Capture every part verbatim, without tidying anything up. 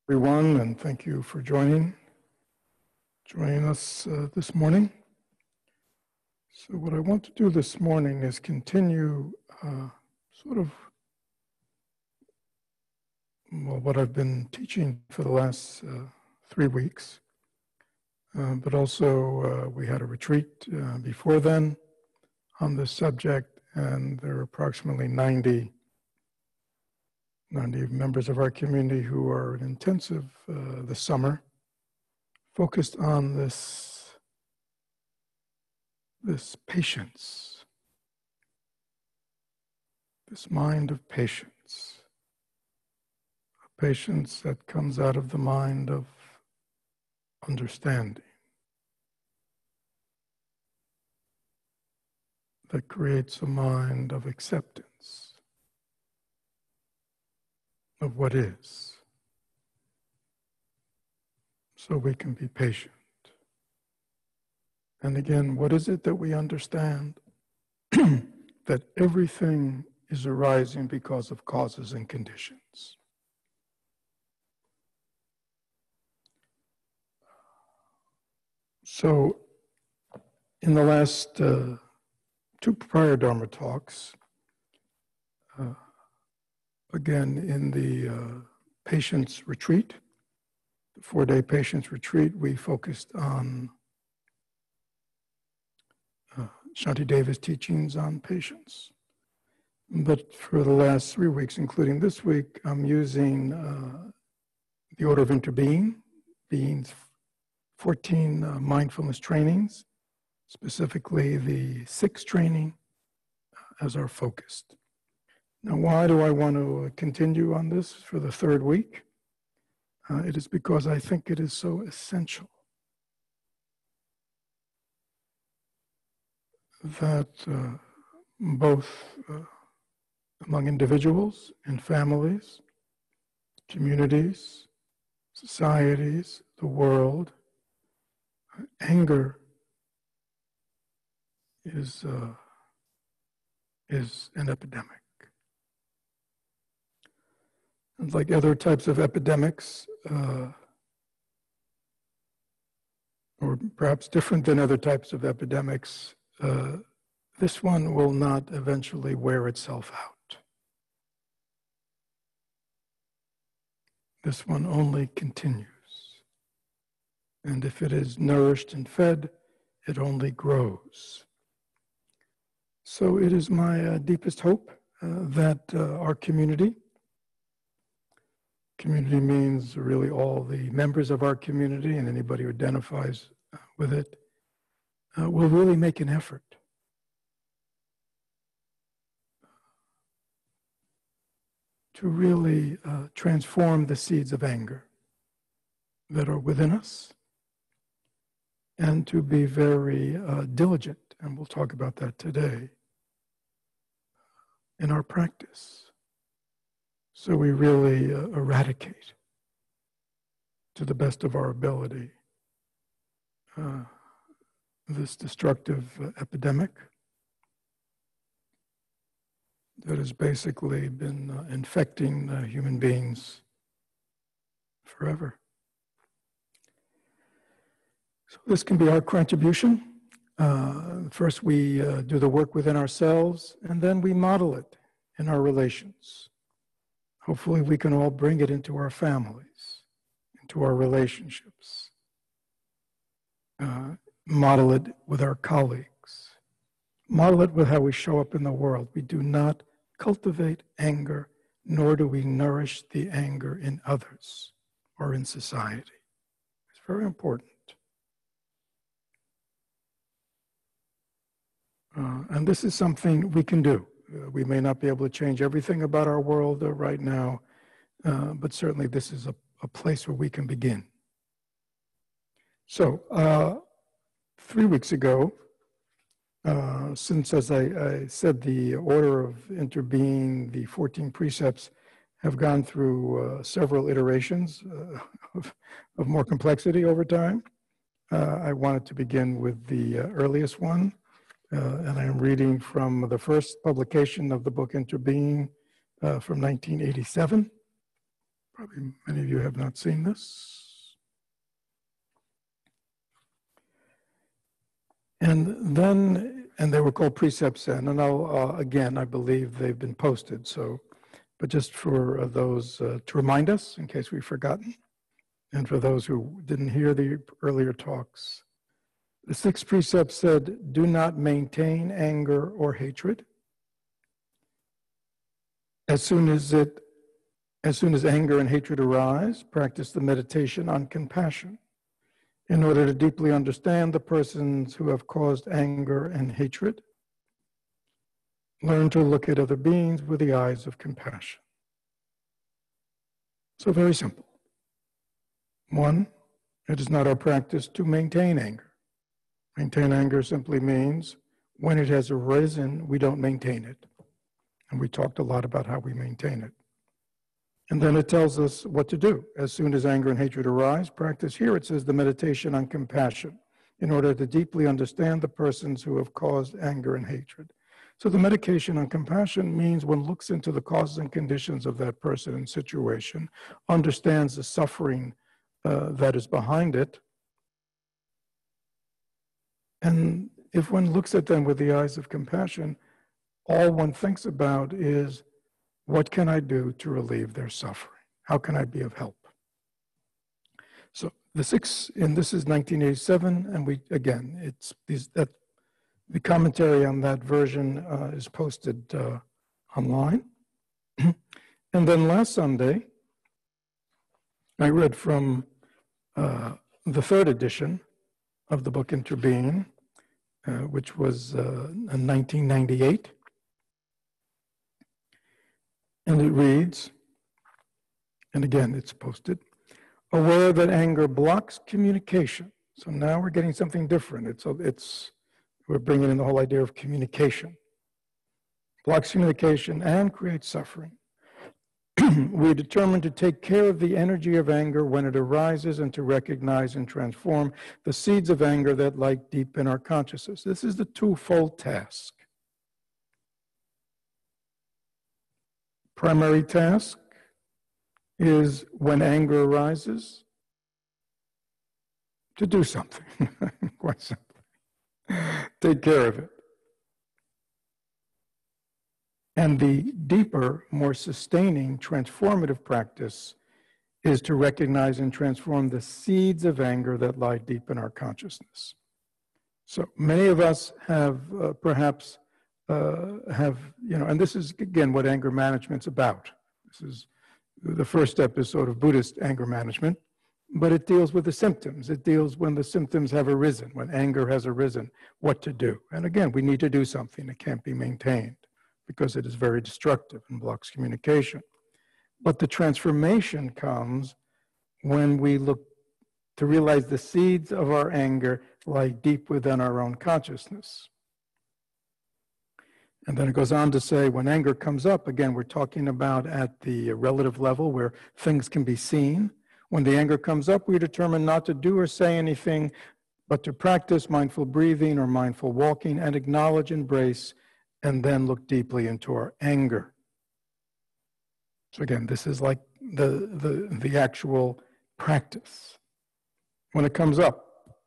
Everyone, and thank you for joining joining us uh, this morning. So what I want to do this morning is continue uh, sort of well, what I've been teaching for the last uh, three weeks, uh, but also uh, we had a retreat uh, before then on this subject, and there are approximately ninety ninety members of our community who are in intensive uh, this summer, focused on this, this patience, this mind of patience, a patience that comes out of the mind of understanding, that creates a mind of acceptance of what is, so we can be patient. And again, what is it that we understand? That everything is arising because of causes and conditions. So, in the last uh, two prior Dharma talks, uh, again in the uh, patience retreat, the four-day patience retreat, we focused on uh, Shantideva's teachings on patience. But for the last three weeks, including this week, I'm using uh, the Order of Interbeing, Being's fourteen uh, mindfulness trainings, specifically the sixth training, uh, as our focus. Now, why do I want to continue on this for the third week? Uh, it is because I think it is so essential that uh, both uh, among individuals and families, communities, societies, the world, uh, anger is, uh, is an epidemic. And like other types of epidemics, uh, or perhaps different than other types of epidemics, uh, this one will not eventually wear itself out. This one only continues. And if it is nourished and fed, it only grows. So it is my uh, deepest hope uh, that uh, our community, community means really all the members of our community and anybody who identifies uh, with it, uh, will really make an effort to really uh, transform the seeds of anger that are within us, and to be very uh, diligent, and we'll talk about that today, in our practice. So we really uh, eradicate, to the best of our ability, uh, this destructive uh, epidemic that has basically been uh, infecting uh, human beings forever. So this can be our contribution. Uh, first we uh, do the work within ourselves, and then we model it in our relations. Hopefully we can all bring it into our families, into our relationships, uh, model it with our colleagues, model it with how we show up in the world. We do not cultivate anger, nor do we nourish the anger in others or in society. It's very important. Uh, and this is something we can do. Uh, we may not be able to change everything about our world uh, right now, uh, but certainly this is a, a place where we can begin. So, uh, three weeks ago, uh, since, as I, I said, the Order of Interbeing, the fourteen precepts, have gone through uh, several iterations uh, of, of more complexity over time, uh, I wanted to begin with the uh, earliest one. Uh, and I'm reading from the first publication of the book Interbeing uh, from nineteen eighty-seven, Probably many of you have not seen this. And then, and they were called precepts then, and I'll, uh, again, I believe they've been posted, so, but just for uh, those, uh, to remind us, in case we've forgotten, and for those who didn't hear the earlier talks, the sixth precept said, do not maintain anger or hatred. As soon as it, as soon as anger and hatred arise, practice the meditation on compassion in order to deeply understand the persons who have caused anger and hatred. Learn to look at other beings with the eyes of compassion. So very simple. One, it is not our practice to maintain anger. Maintain anger simply means when it has arisen, we don't maintain it. And we talked a lot about how we maintain it. And then it tells us what to do. As soon as anger and hatred arise, practice here, it says the meditation on compassion in order to deeply understand the persons who have caused anger and hatred. So the meditation on compassion means one looks into the causes and conditions of that person and situation, understands the suffering uh, that is behind it. And if one looks at them with the eyes of compassion, all one thinks about is, what can I do to relieve their suffering? How can I be of help? So the six, and this is nineteen eighty-seven, and we, again, it's these, that the commentary on that version uh, is posted uh, online. And then last Sunday, I read from uh, the third edition of the book Interbeing, uh, which was uh, in nineteen ninety-eight. And it reads, and again, it's posted, aware that anger blocks communication. So now we're getting something different. It's, it's, we're bringing in the whole idea of communication. Blocks communication and creates suffering. We are determined to take care of the energy of anger when it arises and to recognize and transform the seeds of anger that lie deep in our consciousness. This is the twofold task. Primary task is when anger arises, to do something, quite simply. Take care of it. And the deeper, more sustaining, transformative practice is to recognize and transform the seeds of anger that lie deep in our consciousness. So many of us have uh, perhaps Uh, have, you know, and this is, again, what anger management's about. This is, the first step is sort of Buddhist anger management, but it deals with the symptoms. It deals when the symptoms have arisen, when anger has arisen, what to do. And again, we need to do something. It can't be maintained because it is very destructive and blocks communication. But the transformation comes when we look to realize the seeds of our anger lie deep within our own consciousness. And then it goes on to say, when anger comes up, again, we're talking about at the relative level where things can be seen. When the anger comes up, we determine not to do or say anything, but to practice mindful breathing or mindful walking and acknowledge, embrace, and then look deeply into our anger. So again, this is like the, the, the actual practice. When it comes up,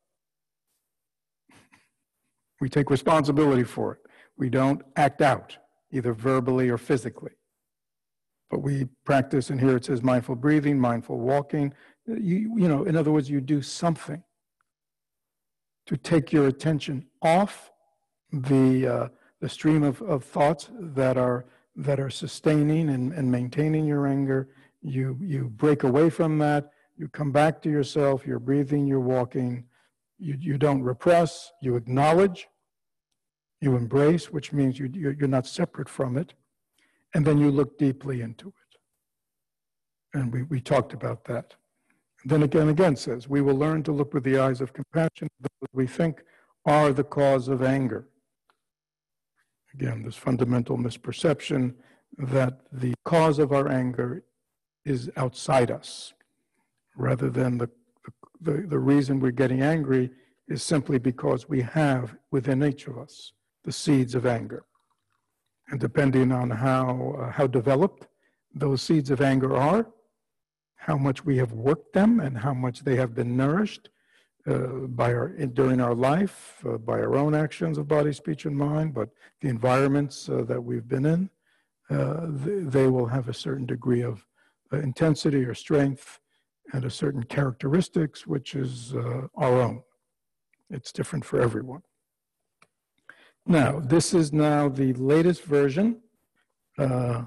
we take responsibility for it. We don't act out, either verbally or physically. But we practice, and here it says mindful breathing, mindful walking. You, you know, in other words, you do something to take your attention off the, uh, the stream of, of thoughts that are, that are sustaining and, and maintaining your anger. You, you break away from that. You come back to yourself. You're breathing, you're walking. You, you don't repress. You acknowledge. You embrace, which means you, you're not separate from it, and then you look deeply into it. And we, we talked about that. And then again, again says, we will learn to look with the eyes of compassion at those we think are the cause of anger. Again, this fundamental misperception that the cause of our anger is outside us, rather than the, the, the reason we're getting angry is simply because we have within each of us the seeds of anger. And depending on how, uh, how developed those seeds of anger are, how much we have worked them and how much they have been nourished uh, by our, during our life, uh, by our own actions of body, speech, and mind, but the environments uh, that we've been in, uh, they, they will have a certain degree of uh, intensity or strength and a certain characteristics, which is uh, our own. It's different for everyone. Now, this is now the latest version uh,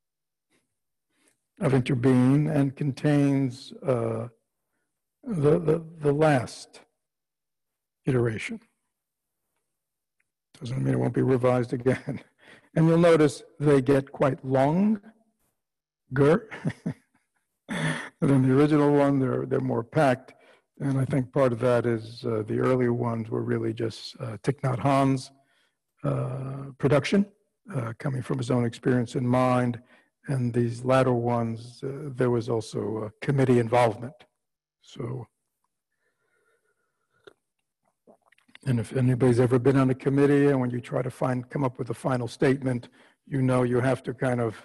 of Interbeing and contains uh, the, the, the last iteration. Doesn't mean it won't be revised again. And you'll notice they get quite longer than the original one. They're, they're more packed. And I think part of that is uh, the earlier ones were really just uh, Thich Nhat Hanh's uh, production, uh, coming from his own experience in mind. And these latter ones, uh, there was also uh, committee involvement. So, and if anybody's ever been on a committee and when you try to find, come up with a final statement, you know you have to kind of,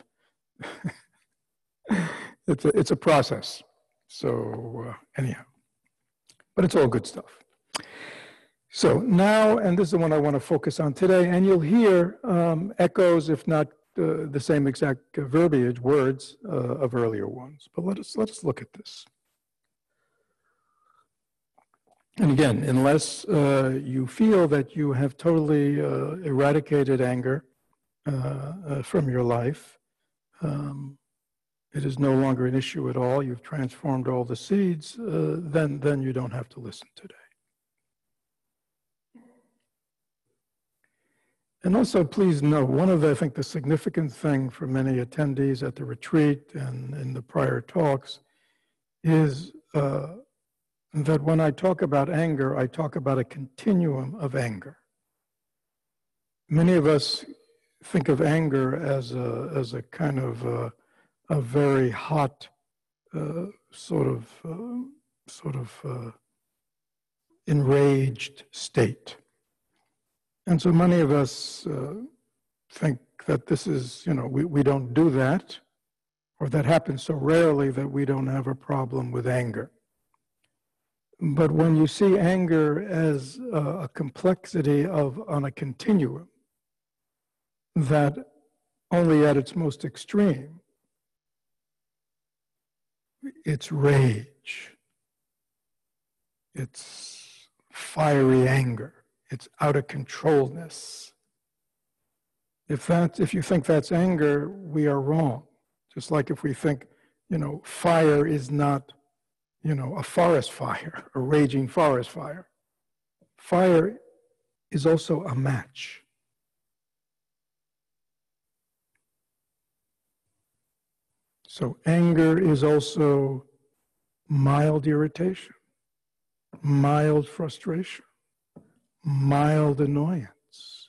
it's, a, it's a process. So uh, anyhow, but it's all good stuff. So now, and this is the one I want to focus on today, and you'll hear um, echoes, if not uh, the same exact uh, verbiage, words uh, of earlier ones. But let us, let us look at this. And again, unless uh, you feel that you have totally uh, eradicated anger uh, uh, from your life, um, it is no longer an issue at all, you've transformed all the seeds, uh, then, then you don't have to listen today. And also, please know, one of the, I think, the significant thing for many attendees at the retreat and in the prior talks is uh, that when I talk about anger, I talk about a continuum of anger. Many of us think of anger as a, as a kind of a, a very hot uh, sort of, uh, sort of uh, enraged state. And so many of us uh, think that this is, you know, we, we don't do that, or that happens so rarely that we don't have a problem with anger. But when you see anger as a, a complexity of, on a continuum, that only at its most extreme, it's rage, it's fiery anger, it's out of controlness. If that, if you think that's anger, we are wrong. Just like if we think, you know, fire is not, you know, a forest fire, a raging forest fire. Fire is also a match. So anger is also mild irritation, mild frustration, mild annoyance,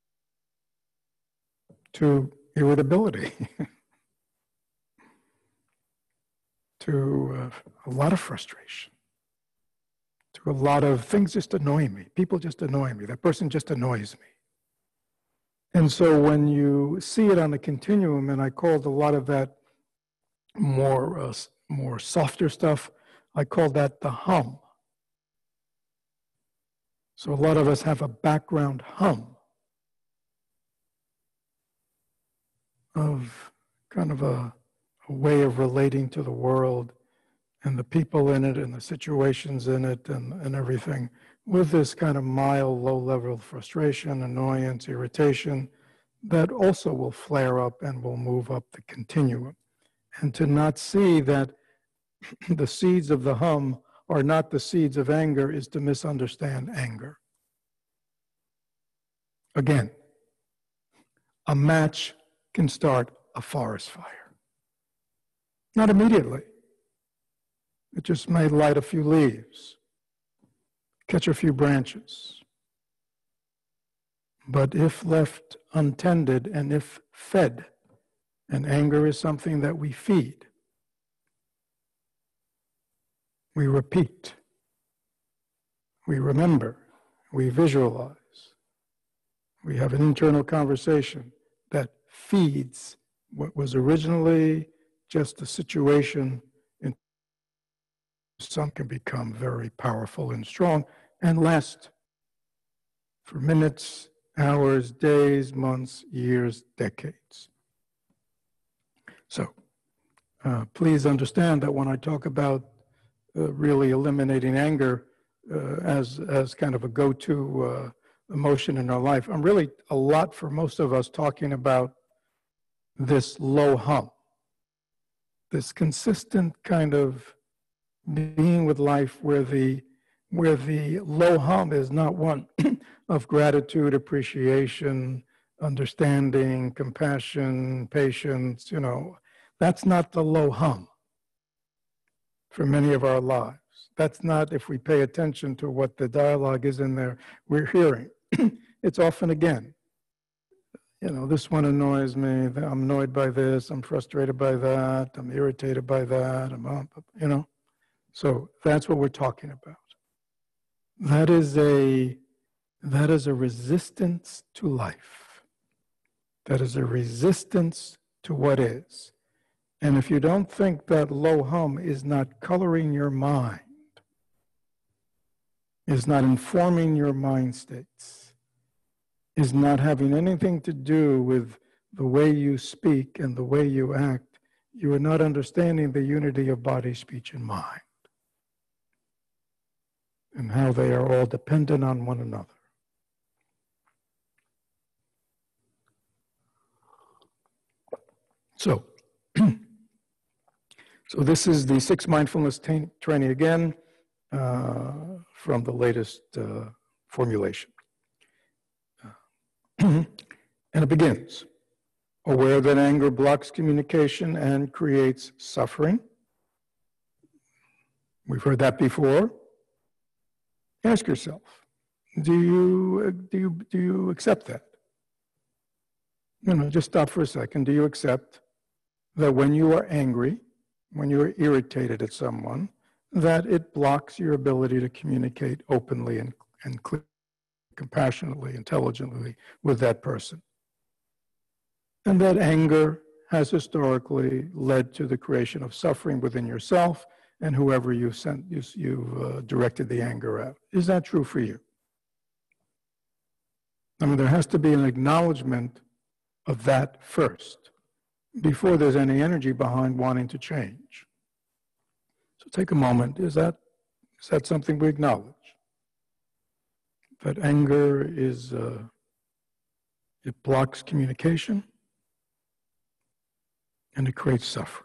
to irritability, to uh, a lot of frustration, to a lot of things just annoy me. People just annoy me. That person just annoys me. And so when you see it on a continuum, and I called a lot of that more, uh, more softer stuff, I call that the hum. So a lot of us have a background hum of kind of a, a way of relating to the world and the people in it and the situations in it and, and everything with this kind of mild, low-level frustration, annoyance, irritation that also will flare up and will move up the continuum. And to not see that the seeds of the hum are not the seeds of anger is to misunderstand anger. Again, a match can start a forest fire. Not immediately. It just may light a few leaves, catch a few branches. But if left untended and if fed, and anger is something that we feed, we repeat, we remember, we visualize. We have an internal conversation that feeds what was originally just a situation some can become very powerful and strong and last for minutes, hours, days, months, years, decades. So uh, please understand that when I talk about uh, really eliminating anger uh, as, as kind of a go-to uh, emotion in our life, I'm really a lot for most of us talking about this low hum, this consistent kind of being with life where the where the low hum is not one of gratitude, appreciation, understanding, compassion, patience, you know, that's not the low hum for many of our lives. That's not, if we pay attention to what the dialogue is in there, we're hearing. It's often again, you know, this one annoys me, I'm annoyed by this, I'm frustrated by that, I'm irritated by that, I'm, you know. So that's what we're talking about. That is a, that is a resistance to life. That is a resistance to what is. And if you don't think that low hum is not coloring your mind, is not informing your mind states, is not having anything to do with the way you speak and the way you act, you are not understanding the unity of body, speech, and mind, and how they are all dependent on one another. So, so this is the six mindfulness training again uh, from the latest uh, formulation. And it begins. Aware that anger blocks communication and creates suffering. We've heard that before. Ask yourself, do you, do you, do you accept that? You know, just stop for a second. Do you accept that when you are angry, when you are irritated at someone, that it blocks your ability to communicate openly and, and clearly, compassionately, intelligently with that person? And that anger has historically led to the creation of suffering within yourself and whoever you sent, you, you've uh, directed the anger at. Is that true for you? I mean, there has to be an acknowledgement of that first, before there's any energy behind wanting to change. So take a moment. Is that, is that something we acknowledge? That anger is, uh, it blocks communication and it creates suffering.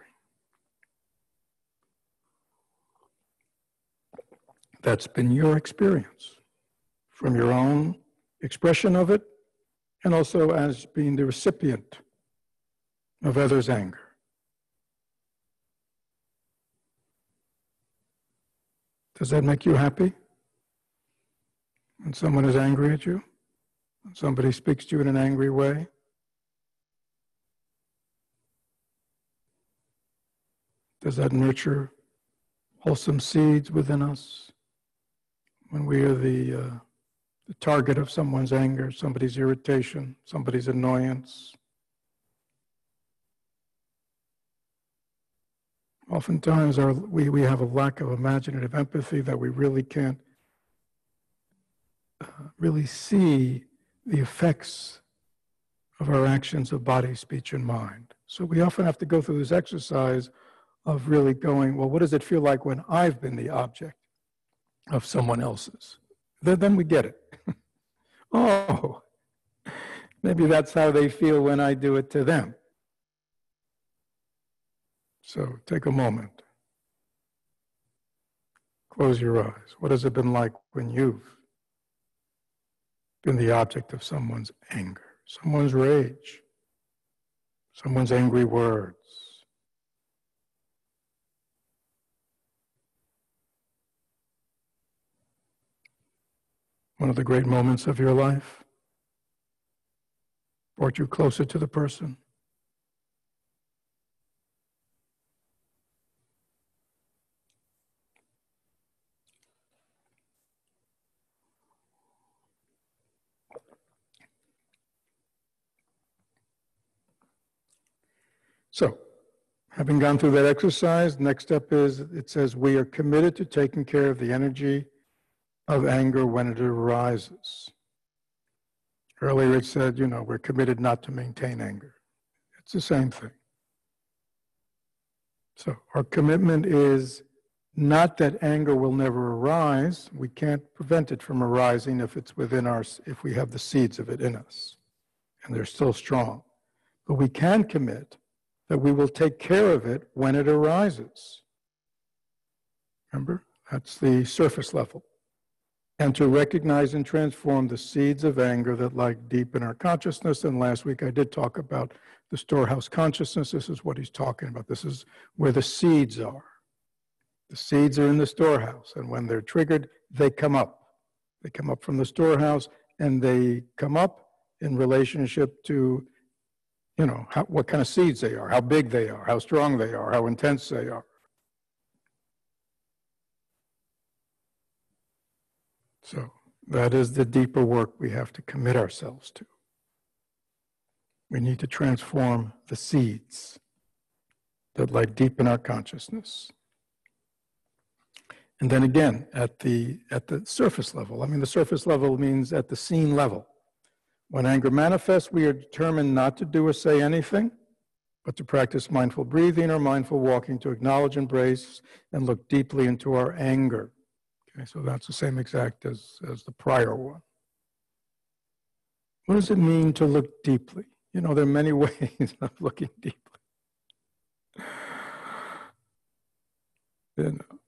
That's been your experience from your own expression of it and also as being the recipient of others' anger. Does that make you happy? When someone is angry at you? When somebody speaks to you in an angry way? Does that nurture wholesome seeds within us? When we are the, uh, the target of someone's anger, somebody's irritation, somebody's annoyance. Oftentimes our, we, we have a lack of imaginative empathy that we really can't uh, really see the effects of our actions of body, speech, and mind. So we often have to go through this exercise of really going, well, what does it feel like when I've been the object of someone else's? Then, then we get it. Oh, maybe that's how they feel when I do it to them. So take a moment. Close your eyes. What has it been like when you've been the object of someone's anger, someone's rage, someone's angry words? One of the great moments of your life brought you closer to the person. So, Having gone through that exercise, next step is, it says, we are committed to taking care of the energy of anger when it arises. Earlier it said, you know, we're committed not to maintain anger. It's the same thing. So our commitment is not that anger will never arise. We can't prevent it from arising if it's within our, if we have the seeds of it in us, and they're still strong. But we can commit that we will take care of it when it arises. Remember? That's the surface level. And to recognize and transform the seeds of anger that lie deep in our consciousness. And last week I did talk about the storehouse consciousness. This is what he's talking about. This is where the seeds are. The seeds are in the storehouse, and when they're triggered, they come up. They come up from the storehouse, and they come up in relationship to, you know, how, what kind of seeds they are, how big they are, how strong they are, how intense they are. So that is the deeper work we have to commit ourselves to. We need to transform the seeds that lie deep in our consciousness. And then again, at the, at the surface level, I mean, the surface level means at the scene level. When anger manifests, we are determined not to do or say anything, but to practice mindful breathing or mindful walking to acknowledge, embrace, and look deeply into our anger. Okay, so that's the same exact as, as the prior one. What does it mean to look deeply? You know, there are many ways of looking deeply. You know.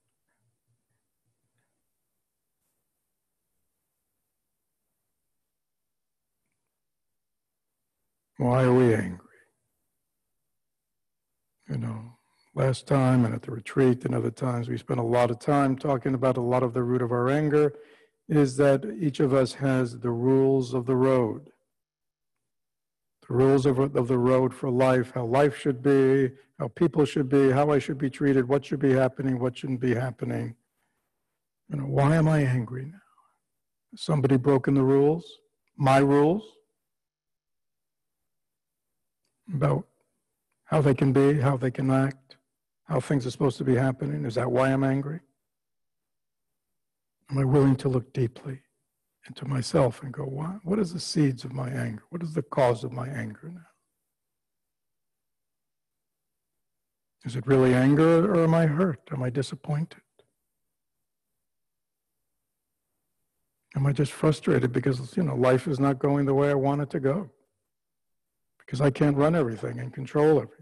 Why are we angry? You know, last time and at the retreat and other times we spent a lot of time talking about a lot of the root of our anger is that each of us has the rules of the road. The rules of, of the road for life, how life should be, how people should be, how I should be treated, what should be happening, what shouldn't be happening. You know, why am I angry now? Has somebody broken the rules? My rules? About how they can be, how they can act, how things are supposed to be happening. Is that why I'm angry? Am I willing to look deeply into myself and go, what, what is the seeds of my anger? What is the cause of my anger now? Is it really anger, or am I hurt? Am I disappointed? Am I just frustrated because, you know, life is not going the way I want it to go? Because I can't run everything and control everything.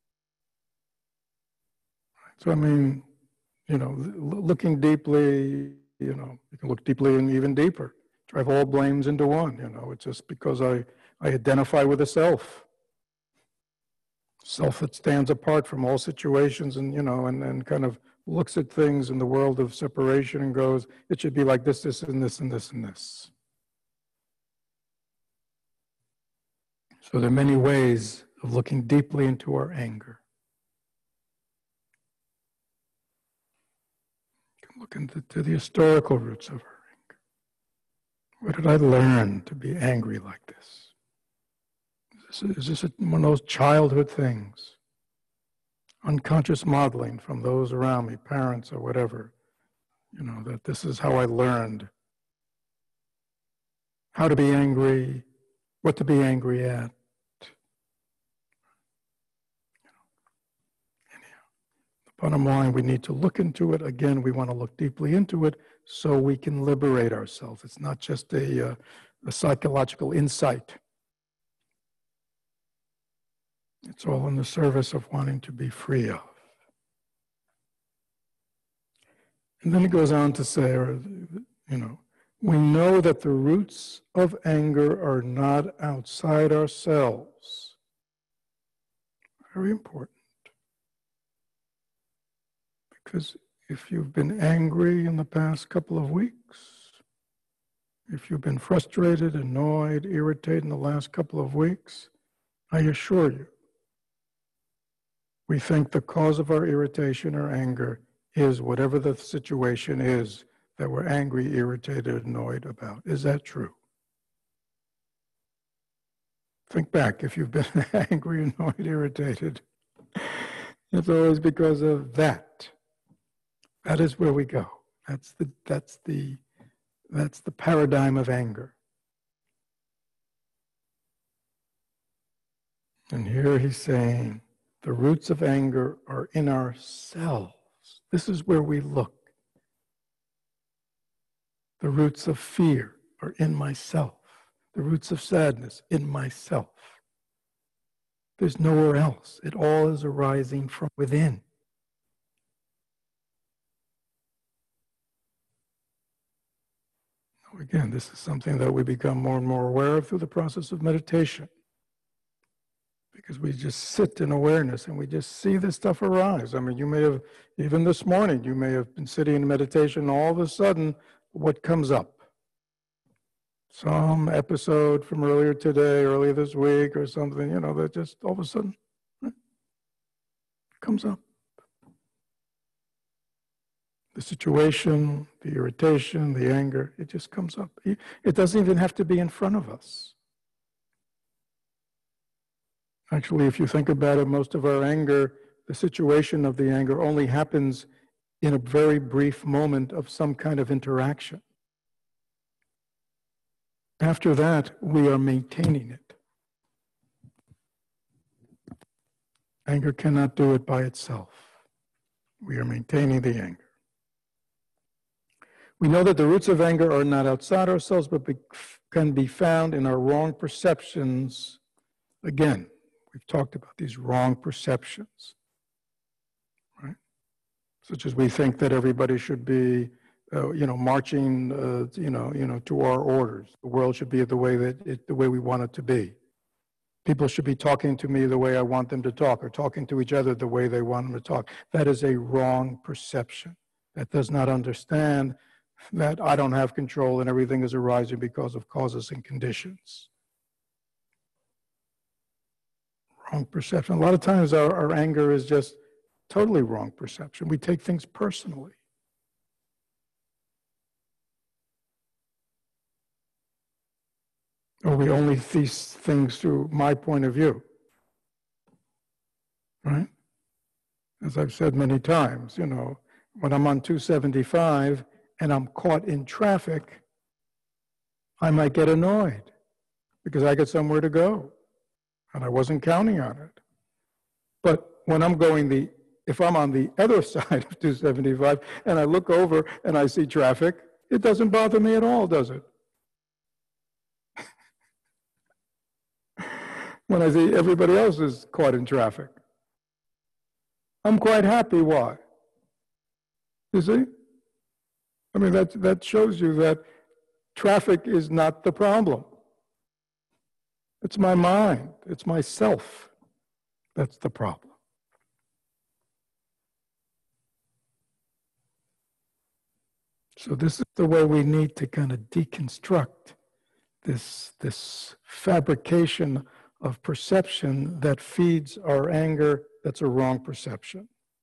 So, I mean, you know, looking deeply, you know, you can look deeply and even deeper. Drive all blames into one, you know, it's just because I, I identify with a self. Self that stands apart from all situations and, you know, and, and kind of looks at things in the world of separation and goes, it should be like this, this, and this, and this, and this. So there are many ways of looking deeply into our anger. You can look into to the historical roots of our anger. Where did I learn to be angry like this? Is this, is this a, one of those childhood things? Unconscious modeling from those around me, parents or whatever. You know, that this is how I learned how to be angry, what to be angry at. Bottom line, we need to look into it. Again, we want to look deeply into it so we can liberate ourselves. It's not just a, uh, a psychological insight. It's all in the service of wanting to be free of. And then it goes on to say, or, you know, we know that the roots of anger are not outside ourselves. Very important. Because if you've been angry in the past couple of weeks, if you've been frustrated, annoyed, irritated in the last couple of weeks, I assure you, we think the cause of our irritation or anger is whatever the situation is that we're angry, irritated, annoyed about. Is that true? Think back, if you've been angry, annoyed, irritated, It's always because of that. That is where we go. That's the, that's the, that's the paradigm of anger. And here he's saying the roots of anger are in ourselves. This is where we look. The roots of fear are in myself. The roots of sadness in myself. There's nowhere else. It all is arising from within. Again, this is something that we become more and more aware of through the process of meditation. Because we just sit in awareness and we just see this stuff arise. I mean, you may have, even this morning, you may have been sitting in meditation, and all of a sudden, what comes up? Some episode from earlier today, earlier this week, or something, you know, that just all of a sudden right, comes up. The situation, the irritation, the anger, it just comes up. It doesn't even have to be in front of us. Actually, if you think about it, most of our anger, the situation of the anger only happens in a very brief moment of some kind of interaction. After that, we are maintaining it. Anger cannot do it by itself. We are maintaining the anger. We know that the roots of anger are not outside ourselves, but be, can be found in our wrong perceptions. Again, we've talked about these wrong perceptions, right? Such as we think that everybody should be, uh, you know, marching, uh, you know, you know, to our orders. The world should be the way that it, the way we want it to be. People should be talking to me the way I want them to talk, or talking to each other the way they want them to talk. That is a wrong perception. That does not understand that I don't have control and everything is arising because of causes and conditions. Wrong perception. A lot of times our, our anger is just totally wrong perception. We take things personally. Or we only see things through my point of view. Right? As I've said many times, you know, when I'm on two seventy-five and I'm caught in traffic, I might get annoyed because I got somewhere to go. And I wasn't counting on it. But when I'm going the, if I'm on the other side of two seventy-five and I look over and I see traffic, it doesn't bother me at all, does it? When I see everybody else is caught in traffic, I'm quite happy. Why? You see? I mean, that, that shows you that traffic is not the problem. It's my mind. It's myself. That's the problem. So this is the way we need to kind of deconstruct this, this fabrication of perception that feeds our anger. That's a wrong perception.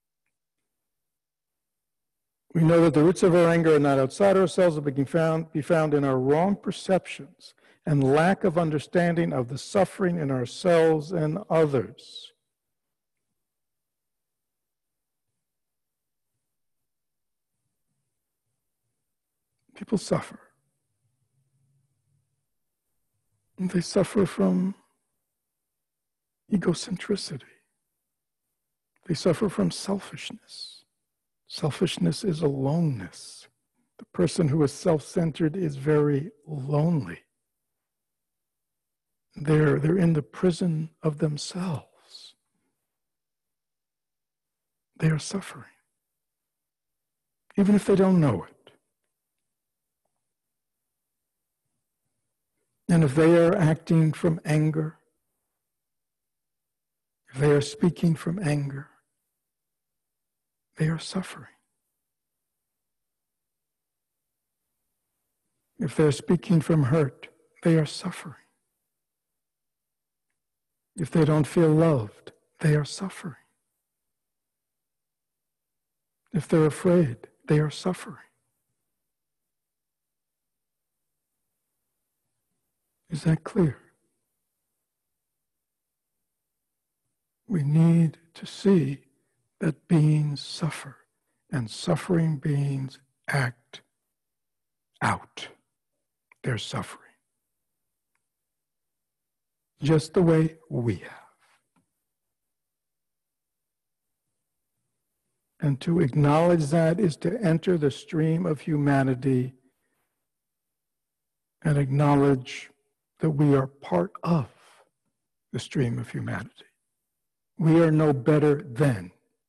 We know that the roots of our anger are not outside ourselves, but can found, be found in our wrong perceptions and lack of understanding of the suffering in ourselves and others. People suffer. And they suffer from egocentricity. They suffer from selfishness. Selfishness is aloneness. The person who is self-centered is very lonely. They're, they're in the prison of themselves. They are suffering, even if they don't know it. And if they are acting from anger, if they are speaking from anger, they are suffering. If they're speaking from hurt, they are suffering. If they don't feel loved, they are suffering. If they're afraid, they are suffering. Is that clear? We need to see that beings suffer, and suffering beings act out their suffering, just the way we have. And to acknowledge that is to enter the stream of humanity and acknowledge that we are part of the stream of humanity. We are no better than.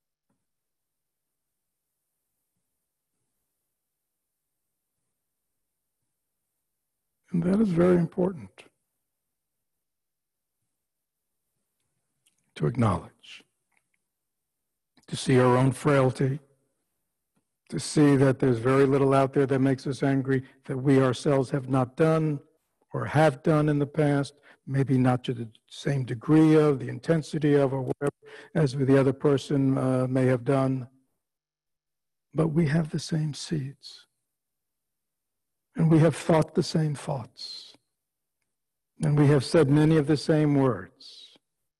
And that is very important to acknowledge, to see our own frailty, to see that there's very little out there that makes us angry, that we ourselves have not done or have done in the past, maybe not to the same degree of, the intensity of, or whatever, as the other person uh, may have done. But we have the same seeds. And we have thought the same thoughts. And we have said many of the same words.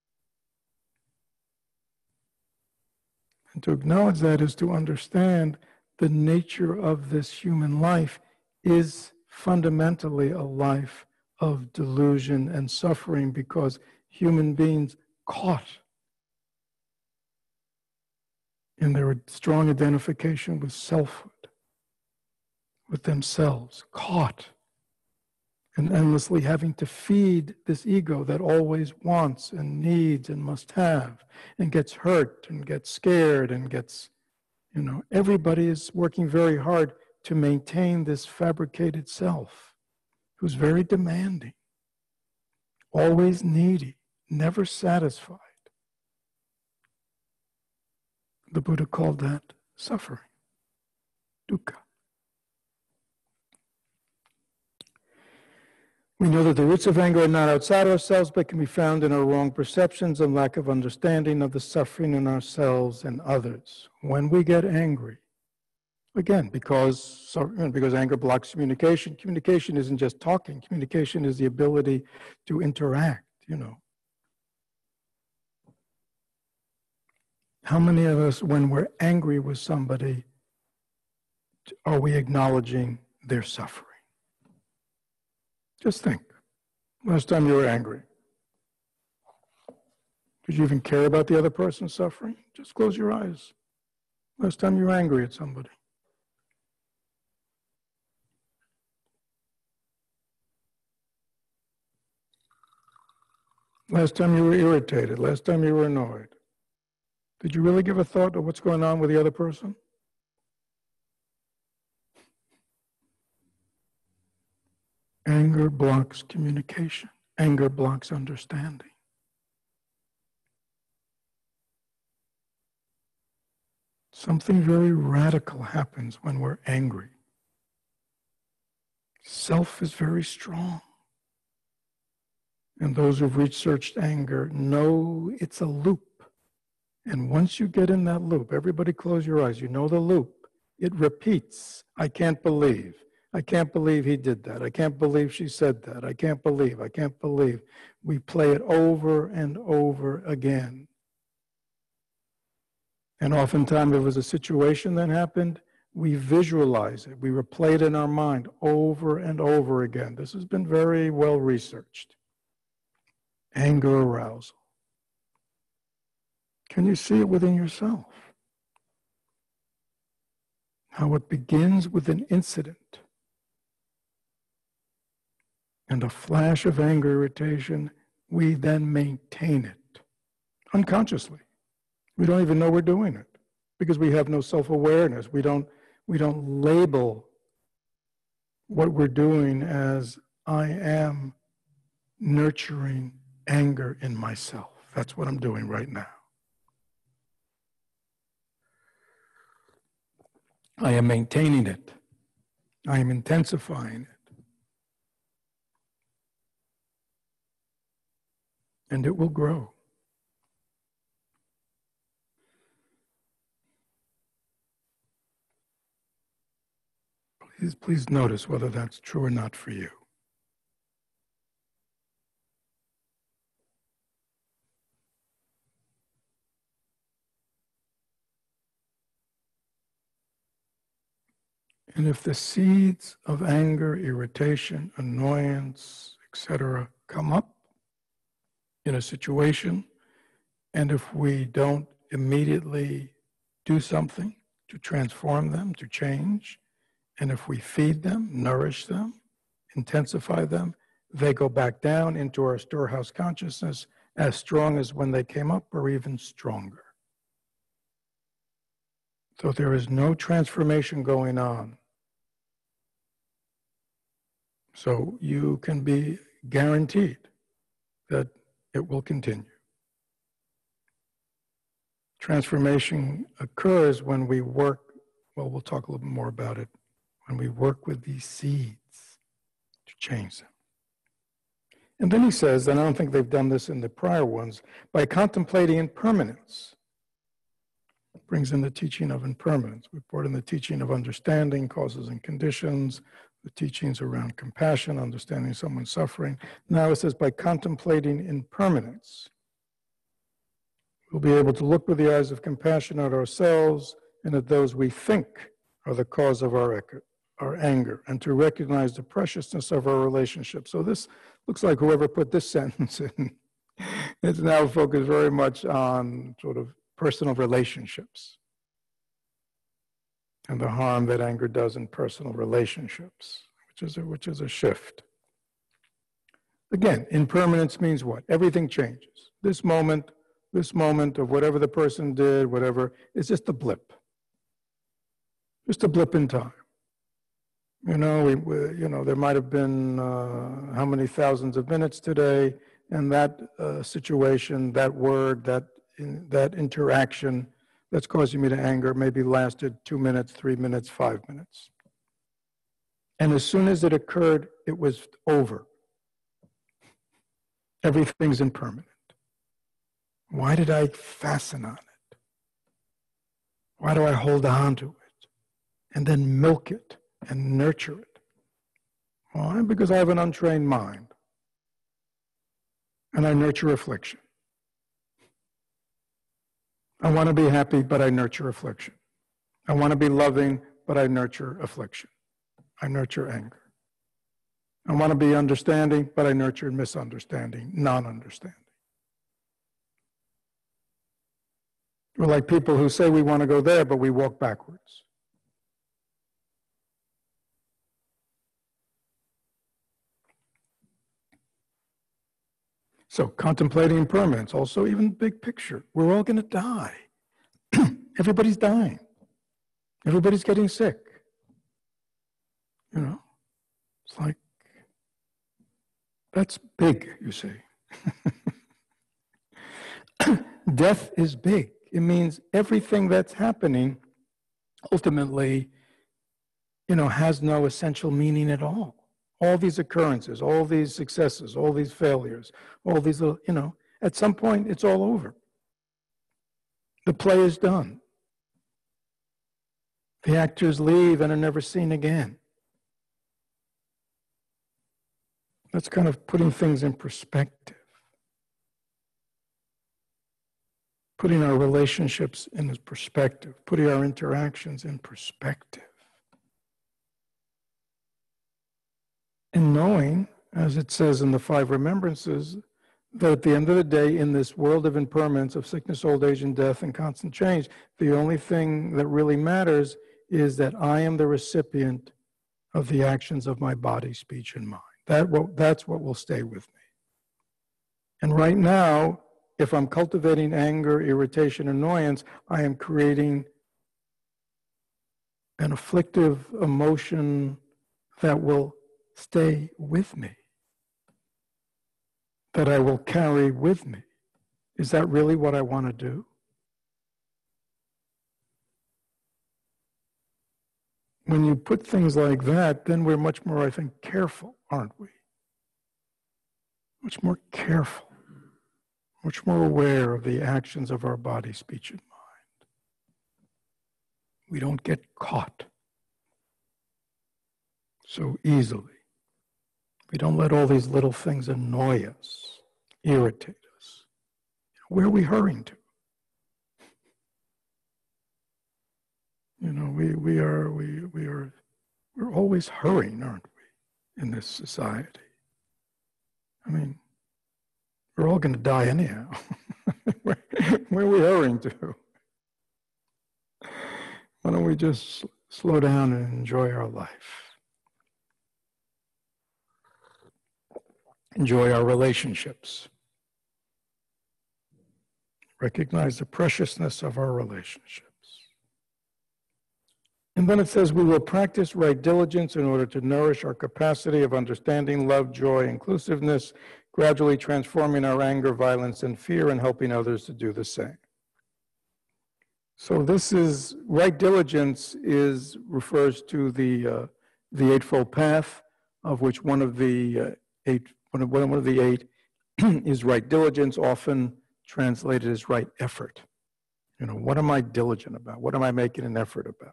And to acknowledge that is to understand the nature of this human life is fundamentally a life of delusion and suffering, because human beings caught in their strong identification with selfhood, with themselves, caught in endlessly having to feed this ego that always wants and needs and must have, and gets hurt and gets scared and gets, you know, everybody is working very hard to maintain this fabricated self, who's very demanding, always needy, never satisfied. The Buddha called that suffering, dukkha. We know that the roots of anger are not outside ourselves, but can be found in our wrong perceptions and lack of understanding of the suffering in ourselves and others. When we get angry, again, because, because anger blocks communication. Communication isn't just talking. Communication is the ability to interact, you know. How many of us, when we're angry with somebody, are we acknowledging their suffering? Just think. Last time you were angry. Did you even care about the other person's suffering? Just close your eyes. Last time you were angry at somebody. Last time you were irritated, last time you were annoyed. Did you really give a thought to what's going on with the other person? Anger blocks communication. Anger blocks understanding. Something very radical happens when we're angry. Self is very strong. And those who've researched anger know it's a loop. And once you get in that loop, everybody close your eyes, you know the loop. It repeats. I can't believe. I can't believe he did that. I can't believe she said that. I can't believe. I can't believe. We play it over and over again. And oftentimes, if it was a situation that happened, we visualize it. We replay it in our mind over and over again. This has been very well researched. Anger arousal. Can you see it within yourself? How it begins with an incident and a flash of anger, irritation, we then maintain it unconsciously. We don't even know we're doing it because we have no self-awareness. We don't, we don't label what we're doing as I am nurturing anger in myself. That's what I'm doing right now. I am maintaining it. I am intensifying it. And it will grow. Please, please notice whether that's true or not for you. And if the seeds of anger, irritation, annoyance, et cetera come up in a situation, and if we don't immediately do something to transform them, to change, and if we feed them, nourish them, intensify them, they go back down into our storehouse consciousness as strong as when they came up or even stronger. So there is no transformation going on. So you can be guaranteed that it will continue. Transformation occurs when we work, well, we'll talk a little bit more about it, when we work with these seeds to change them. And then he says, and I don't think they've done this in the prior ones, by contemplating impermanence. Brings in the teaching of impermanence. We brought in the teaching of understanding, causes and conditions, the teachings around compassion, understanding someone's suffering. Now it says by contemplating impermanence. We'll be able to look with the eyes of compassion at ourselves and at those we think are the cause of our, our anger, and to recognize the preciousness of our relationship. So this looks like whoever put this sentence in is now focused very much on sort of personal relationships and the harm that anger does in personal relationships, which is a, which is a shift. Again, impermanence means what? Everything changes. This moment, this moment of whatever the person did, whatever, is just a blip. Just a blip in time. You know, we, we, you know, there might have been uh, how many thousands of minutes today, and that uh, situation, that word, that in, that interaction that's causing me to anger maybe lasted two minutes, three minutes, five minutes. And as soon as it occurred, it was over. Everything's impermanent. Why did I fasten on it? Why do I hold on to it and then milk it and nurture it? Why? Because I have an untrained mind and I nurture affliction. I want to be happy, but I nurture affliction. I want to be loving, but I nurture affliction. I nurture anger. I want to be understanding, but I nurture misunderstanding, non-understanding. We're like people who say we want to go there, but we walk backwards. So contemplating impermanence, also even big picture. We're all going to die. Everybody's dying. Everybody's getting sick. You know, it's like, that's big, you see. Death is big. It means everything that's happening ultimately, you know, has no essential meaning at all. All these occurrences, all these successes, all these failures, all these, you know, at some point it's all over. The play is done. The actors leave and are never seen again. That's kind of putting things in perspective. Putting our relationships in perspective, putting our interactions in perspective. And knowing, as it says in the five remembrances, that at the end of the day, in this world of impermanence, of sickness, old age, and death, and constant change, the only thing that really matters is that I am the recipient of the actions of my body, speech, and mind. That will, that's what will stay with me. And right now, if I'm cultivating anger, irritation, annoyance, I am creating an afflictive emotion that will stay with me, that I will carry with me. Is that really what I want to do? When you put things like that, then we're much more, I think, careful, aren't we? Much more careful, much more aware of the actions of our body, speech, and mind. We don't get caught so easily. We don't let all these little things annoy us, irritate us. Where are we hurrying to? You know, we, we are we we are We're always hurrying, aren't we, in this society? I mean, we're all going to die anyhow. where, where are we hurrying to? Why don't we just slow down and enjoy our life? Enjoy our relationships. Recognize the preciousness of our relationships. And then it says, we will practice right diligence in order to nourish our capacity of understanding, love, joy, inclusiveness, gradually transforming our anger, violence, and fear, and helping others to do the same. So this is, right diligence is, refers to the, uh, the Eightfold Path, of which one of the uh, eight, one of, one of the eight is right diligence, often translated as right effort. You know, what am I diligent about? What am I making an effort about?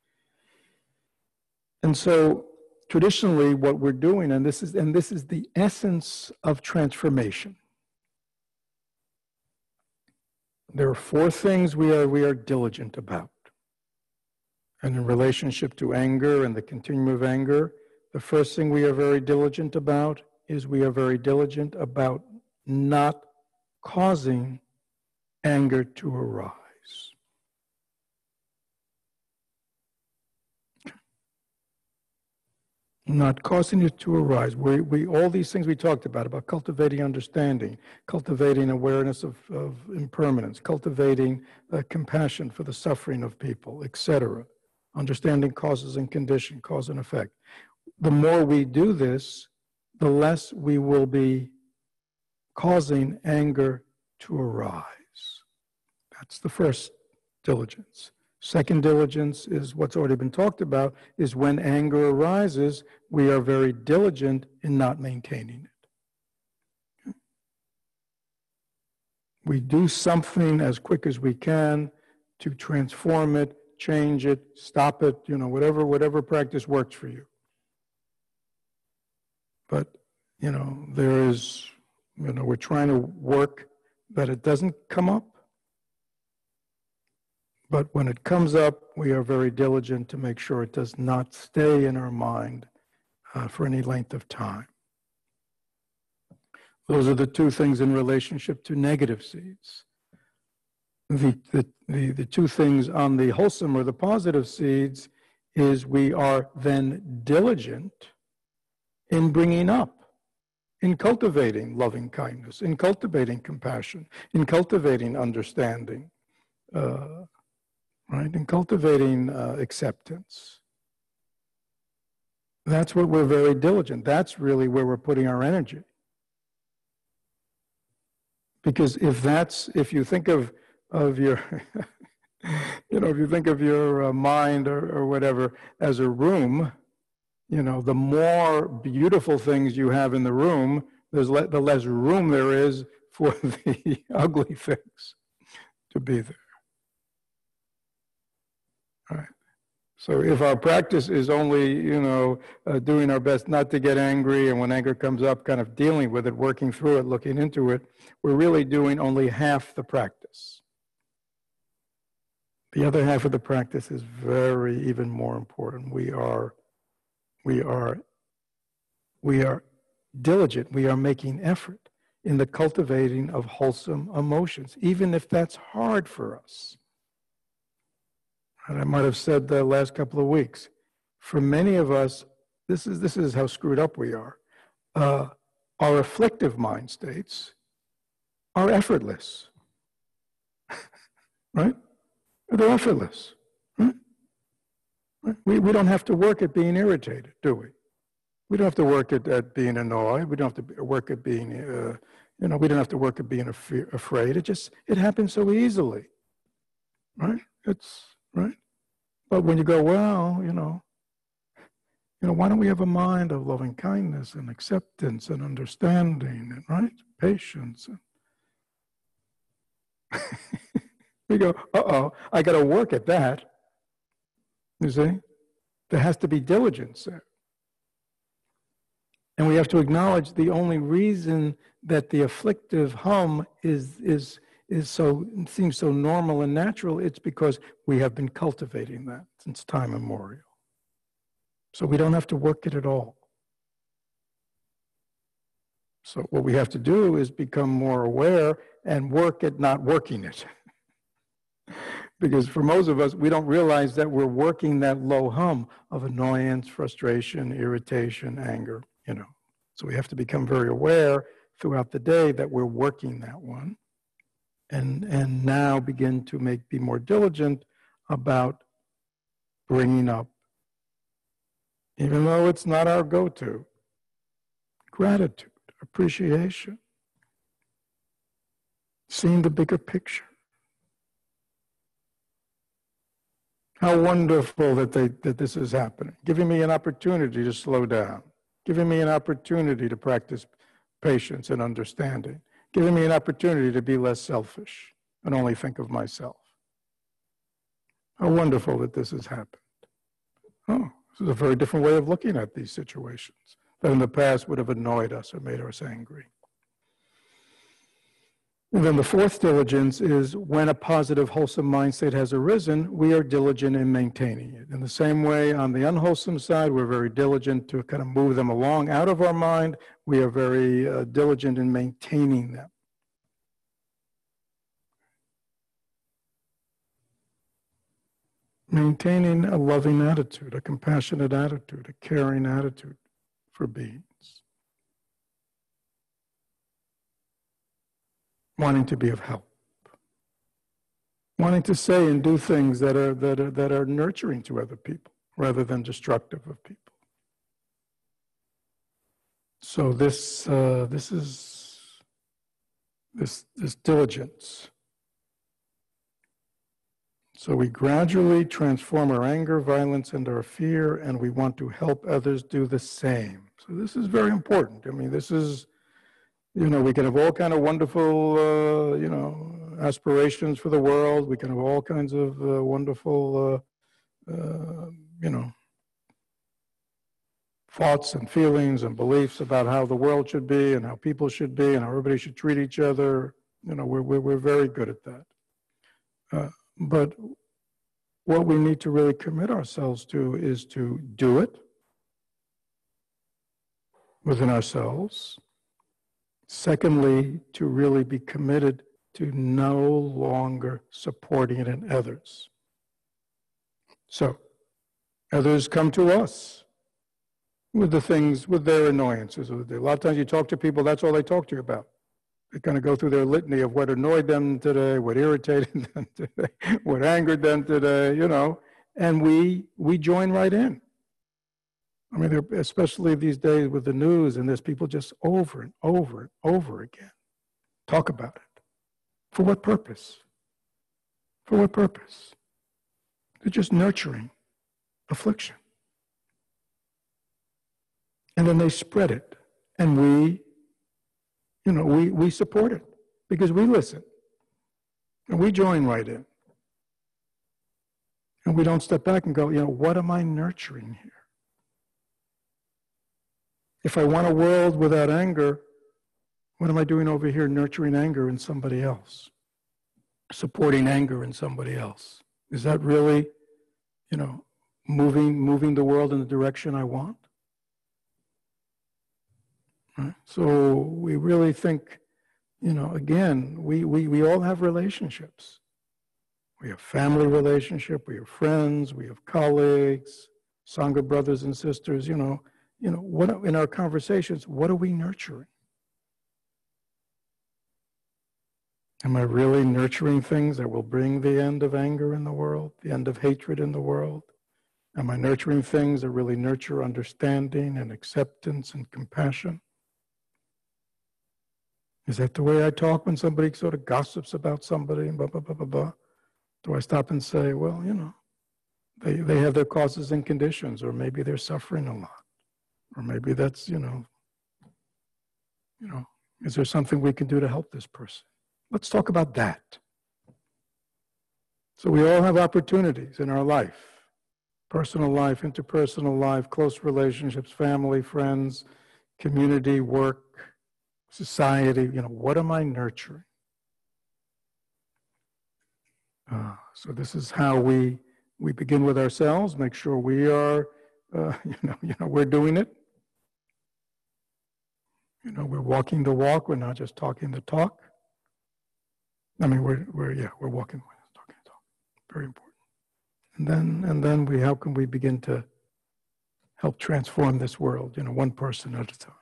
And so traditionally what we're doing, and this is, and this is the essence of transformation. There are four things we are, we are diligent about. And in relationship to anger and the continuum of anger, the first thing we are very diligent about is we are very diligent about not causing anger to arise. Not causing it to arise. We, we, all these things we talked about, about cultivating understanding, cultivating awareness of, of impermanence, cultivating uh, compassion for the suffering of people, et cetera. Understanding causes and condition, cause and effect. The more we do this, the less we will be causing anger to arise. That's the first diligence. Second diligence is what's already been talked about, is when anger arises, we are very diligent in not maintaining it. We do something as quick as we can to transform it, change it, stop it, you know, whatever, whatever practice works for you. But, you know, there is, you know, we're trying to work that it doesn't come up. But when it comes up, we are very diligent to make sure it does not stay in our mind uh, for any length of time. Those are the two things in relationship to negative seeds. The, the, the, the two things on the wholesome or the positive seeds is we are then diligent in bringing up, in cultivating loving kindness, in cultivating compassion, in cultivating understanding, uh, right? In cultivating uh, acceptance. That's what we're very diligent. That's really where we're putting our energy. Because if that's, if you think of, of your, you know, if you think of your uh, mind or, or whatever as a room, you know, the more beautiful things you have in the room, there's le the less room there is for the ugly things to be there. All right. So if our practice is only, you know, uh, doing our best not to get angry, and when anger comes up, kind of dealing with it, working through it, looking into it, we're really doing only half the practice. The other half of the practice is very, even more important. We are, we are, we are diligent. We are making effort in the cultivating of wholesome emotions, even if that's hard for us. And I might have said the last couple of weeks, for many of us, this is, this is how screwed up we are. Uh, our afflictive mind states are effortless, right? They're effortless. Right? We, we don't have to work at being irritated, do we? We don't have to work at, at being annoyed. We don't have to work at being, uh, you know, we don't have to work at being af afraid. It just, it happens so easily, right? It's, right? But when you go, well, you know, you know, why don't we have a mind of loving kindness and acceptance and understanding and, right, patience? And we go, uh-oh, I got to work at that. You see? There has to be diligence there. And we have to acknowledge the only reason that the afflictive hum is, is, is so, seems so normal and natural, it's because we have been cultivating that since time immemorial. So we don't have to work it at all. So what we have to do is become more aware and work at not working it. Because for most of us, we don't realize that we're working that low hum of annoyance, frustration, irritation, anger, you know. So we have to become very aware throughout the day that we're working that one. And, and now begin to make, be more diligent about bringing up, even though it's not our go-to, gratitude, appreciation, seeing the bigger picture. How wonderful that, they, that this is happening, giving me an opportunity to slow down, giving me an opportunity to practice patience and understanding, giving me an opportunity to be less selfish and only think of myself. How wonderful that this has happened. Oh, this is a very different way of looking at these situations that in the past would have annoyed us or made us angry. And then the fourth diligence is when a positive, wholesome mind state has arisen, we are diligent in maintaining it. In the same way, on the unwholesome side, we're very diligent to kind of move them along out of our mind. We are very uh, diligent in maintaining them. Maintaining a loving attitude, a compassionate attitude, a caring attitude for beings. Wanting to be of help. Wanting to say and do things that are, that are, that are nurturing to other people rather than destructive of people. So this, uh, this is, this, this diligence. So we gradually transform our anger, violence, and our fear, and we want to help others do the same. So this is very important. I mean, this is, you know, we can have all kind of wonderful, uh, you know, aspirations for the world. We can have all kinds of uh, wonderful, uh, uh, you know, thoughts and feelings and beliefs about how the world should be and how people should be and how everybody should treat each other. You know, we're, we're, we're very good at that. Uh, but what we need to really commit ourselves to is to do it within ourselves. Secondly, to really be committed to no longer supporting it in others. So, others come to us with the things, with their annoyances. A lot of times you talk to people, that's all they talk to you about. They kind of go through their litany of what annoyed them today, what irritated them today, what angered them today, you know, and we, we join right in. I mean, especially these days with the news and there's people just over and over and over again talk about it. For what purpose? For what purpose? They're just nurturing affliction. And then they spread it. And we, you know, we, we support it because we listen. And we join right in. And we don't step back and go, you know, what am I nurturing here? If I want a world without anger, what am I doing over here nurturing anger in somebody else? Supporting anger in somebody else? Is that really, you know, moving, moving the world in the direction I want? Right? So we really think, you know, again, we, we, we all have relationships. We have family relationship, we have friends, we have colleagues, Sangha brothers and sisters, you know, you know, what in our conversations, what are we nurturing? Am I really nurturing things that will bring the end of anger in the world, the end of hatred in the world? Am I nurturing things that really nurture understanding and acceptance and compassion? Is that the way I talk when somebody sort of gossips about somebody and blah, blah, blah, blah, blah? Do I stop and say, well, you know, they, they have their causes and conditions, or maybe they're suffering a lot. Or maybe that's, you know, you know, is there something we can do to help this person? Let's talk about that. So we all have opportunities in our life, personal life, interpersonal life, close relationships, family, friends, community, work, society. You know, what am I nurturing? Uh, so this is how we, we begin with ourselves, make sure we are uh, you know, you know, we're doing it. You know, we're walking the walk. We're not just talking the talk. I mean, we're, we're, yeah, we're walking, we're talking the talk. Very important. And then, and then we, how can we begin to help transform this world, you know, one person at a time.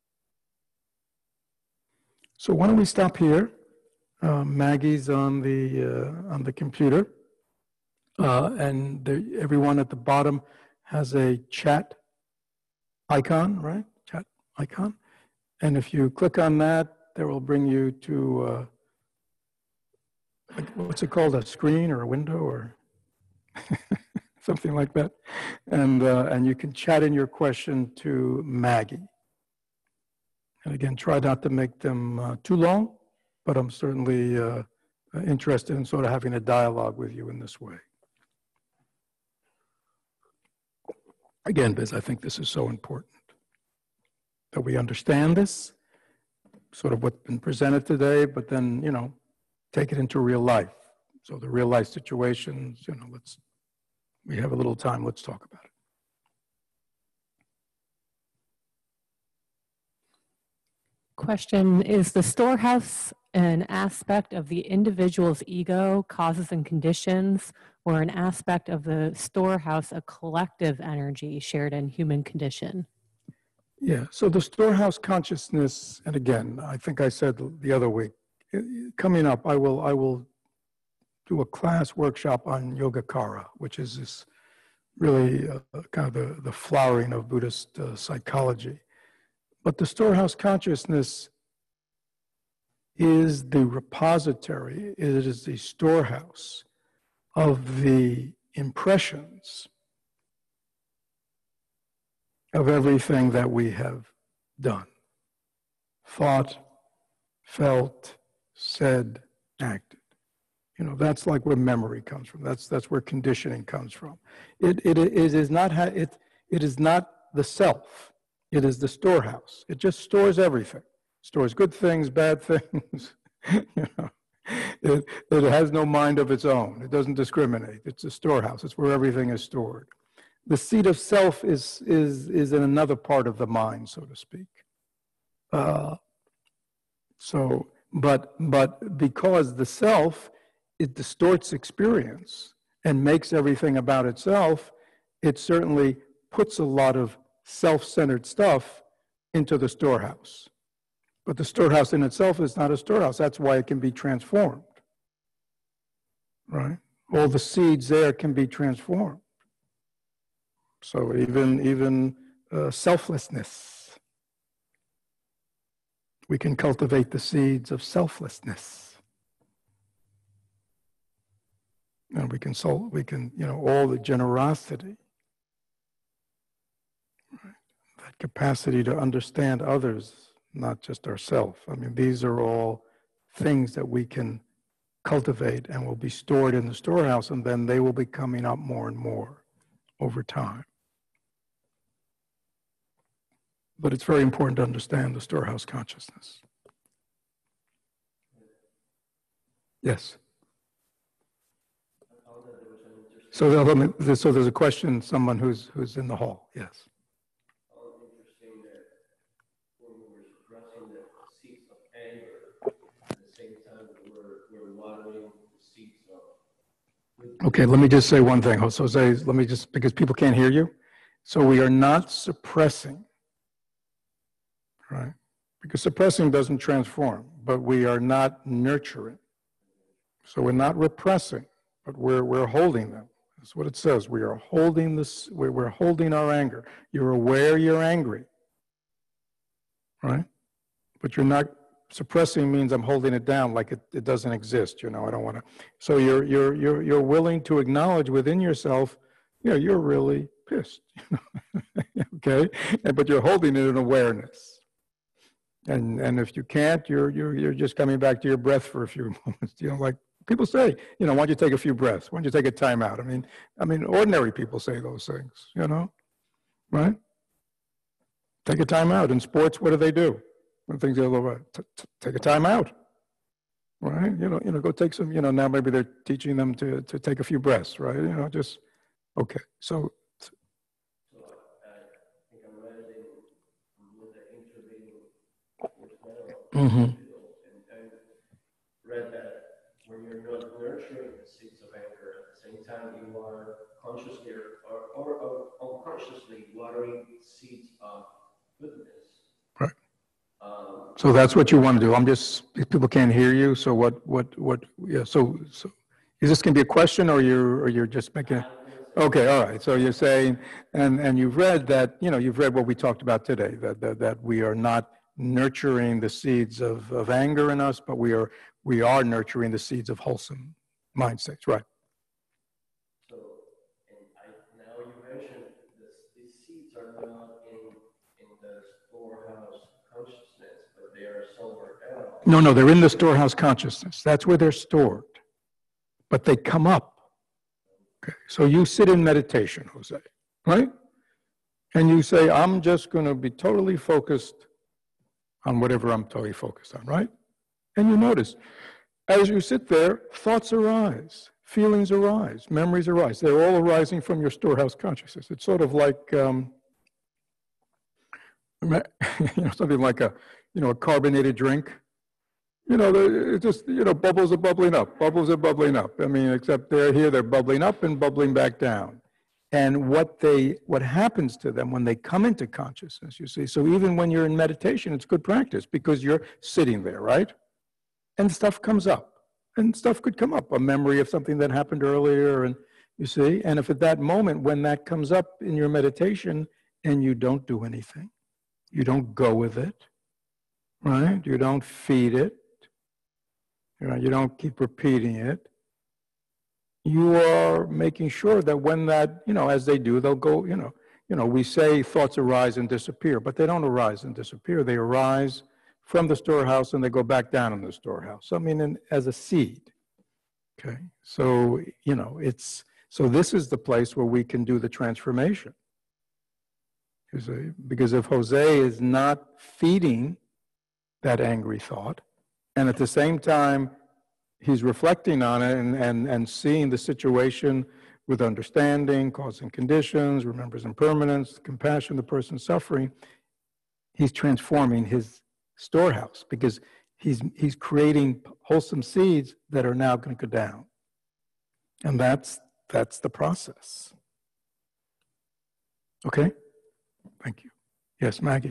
So why don't we stop here? Uh, Maggie's on the, uh, on the computer. Uh, and there, everyone at the bottom has a chat icon, right? Chat icon. And if you click on that, that will bring you to, uh, what's it called, a screen or a window or something like that. And, uh, and you can chat in your question to Maggie. And again, try not to make them uh, too long, but I'm certainly uh, interested in sort of having a dialogue with you in this way. Again, because I think this is so important, that we understand this, sort of what's been presented today, but then, you know, take it into real life. So the real life situations, you know, let's, we have a little time, let's talk about it. Question, is the storehouse an aspect of the individual's ego, causes and conditions, or an aspect of the storehouse, a collective energy shared in human condition? Yeah, so the storehouse consciousness, and again, I think I said the other week, coming up, I will, I will do a class workshop on Yogacara, which is this really uh, kind of the, the flowering of Buddhist uh, psychology. But the storehouse consciousness is the repository, it is the storehouse of the impressions of everything that we have done, thought, felt, said, acted. You know, that's like where memory comes from. That's that's where conditioning comes from. It it, it is not ha- it it is not the self. It is the storehouse. It just stores everything. Stores good things, bad things. You know, it it has no mind of its own. It doesn't discriminate. It's a storehouse. It's where everything is stored. The seat of self is is is in another part of the mind, so to speak. Uh, so, but but because the self, it distorts experience and makes everything about itself, it certainly puts a lot of self-centered stuff into the storehouse. But the storehouse in itself is not a storehouse. That's why it can be transformed, right? All the seeds there can be transformed. So even, even uh, selflessness, we can cultivate the seeds of selflessness. And we can, sol- we can, you know, all the generosity, right? That capacity to understand others, not just ourselves. I mean, these are all things that we can cultivate and will be stored in the storehouse, and then they will be coming up more and more over time. But it's very important to understand the storehouse consciousness. Yes. So, the, so there's a question, someone who's who's in the hall. Yes. Oh, interesting that when we were suppressing the seeds of anger, at the same time we're, we're watering the seeds of... Okay, let me just say one thing. So say, let me just, because people can't hear you. So we are not suppressing, right? Because suppressing doesn't transform, but we are not nurturing. So we're not repressing, but we're we're holding them. That's what it says. We are holding this, we're holding our anger. You're aware you're angry, right? But you're not, suppressing means I'm holding it down like it, it doesn't exist, you know, I don't want to. So you're, you're, you're, you're willing to acknowledge within yourself, yeah, you're really pissed, you know? Okay? And, but you're holding it in awareness. And, and if you can't, you're, you're, you're just coming back to your breath for a few moments, you know, like, people say, you know, why don't you take a few breaths? Why don't you take a time out? I mean, I mean, ordinary people say those things, you know, right? Take a time out. In sports, what do they do? When things go over, take a time out, right? You know, you know, go take some, you know, now maybe they're teaching them to, to take a few breaths, right? You know, just, okay. So, Mm-hmm. And, and read that when you're not nurturing the seeds of anger, at the same time you are consciously or, or, or unconsciously watering seeds of goodness. Right. Um, So that's what you want to do. I'm just, people can't hear you. So what, what, what, yeah, so, so is this going to be a question or you're, or you're just making it? Okay, all right. So you're saying, and, and you've read that, you know, you've read what we talked about today, that, that, that we are not nurturing the seeds of, of anger in us, but we are, we are nurturing the seeds of wholesome mindsets, right? So, and I, now you mentioned this, these seeds are not in, in the storehouse consciousness, but they are somewhere else. No, no, they're in the storehouse consciousness. That's where they're stored, but they come up. Okay, so you sit in meditation, Jose, right? And you say, I'm just going to be totally focused on whatever I'm totally focused on, right? And you notice, as you sit there, thoughts arise, feelings arise, memories arise. They're all arising from your storehouse consciousness. It's sort of like, um, you know, something like a, you know, a carbonated drink. You know, it just, you know, bubbles are bubbling up, bubbles are bubbling up. I mean, except they're here, they're bubbling up and bubbling back down. And what they, what happens to them when they come into consciousness, you see, so even when you're in meditation, it's good practice because you're sitting there, right? And stuff comes up, and stuff could come up, a memory of something that happened earlier, and you see, and if at that moment when that comes up in your meditation and you don't do anything, you don't go with it, right? You don't feed it, you know, you don't keep repeating it. You are making sure that when that, you know, as they do, they'll go, you know, you know, we say thoughts arise and disappear, but they don't arise and disappear. They arise from the storehouse and they go back down in the storehouse. I mean, in, as a seed. Okay. So, you know, it's, so this is the place where we can do the transformation. You see? Because if Jose is not feeding that angry thought, and at the same time, he's reflecting on it and, and, and seeing the situation with understanding, cause and conditions, remembers impermanence, compassion, the person suffering, he's transforming his storehouse because he's, he's creating wholesome seeds that are now going to go down. And that's, that's the process. Okay? Thank you. Yes, Maggie.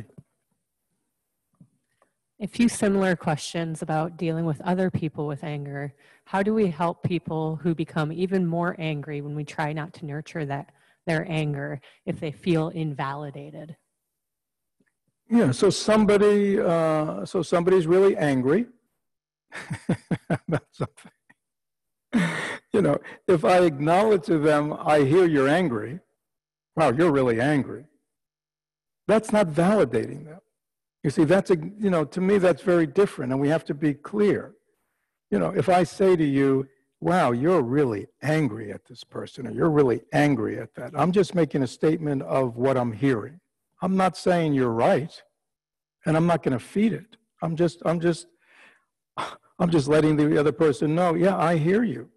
A few similar questions about dealing with other people with anger. How do we help people who become even more angry when we try not to nurture that, their anger if they feel invalidated? Yeah, so somebody, uh, so somebody's really angry about something. You know, if I acknowledge to them, I hear you're angry. Wow, you're really angry. That's not validating them. You see, that's, a, you know, to me, that's very different, and we have to be clear. You know, if I say to you, wow, you're really angry at this person, or you're really angry at that, I'm just making a statement of what I'm hearing. I'm not saying you're right, and I'm not going to feed it. I'm just, I'm just, I'm just letting the other person know, yeah, I hear you.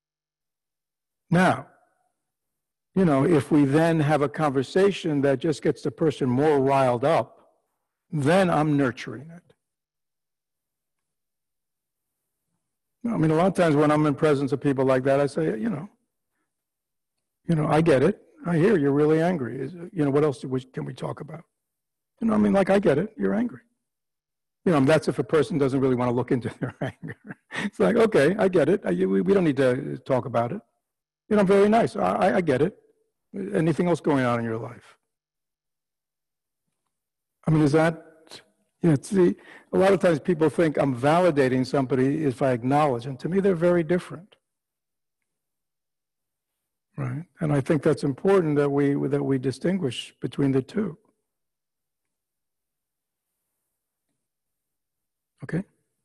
Now, you know, if we then have a conversation that just gets the person more riled up, then I'm nurturing it. I mean, a lot of times when I'm in presence of people like that, I say, you know, you know, I get it. I hear you're really angry. Is, you know, what else do we, can we talk about? You know, I mean, like, I get it. You're angry. You know, that's if a person doesn't really want to look into their anger. It's like, okay, I get it. I, we, we don't need to talk about it. You know, very nice. I, I get it. Anything else going on in your life? I mean, is that, you know, see, a lot of times people think I'm validating somebody if I acknowledge, and to me they're very different. Right? And I think that's important that we, that we distinguish between the two. Okay?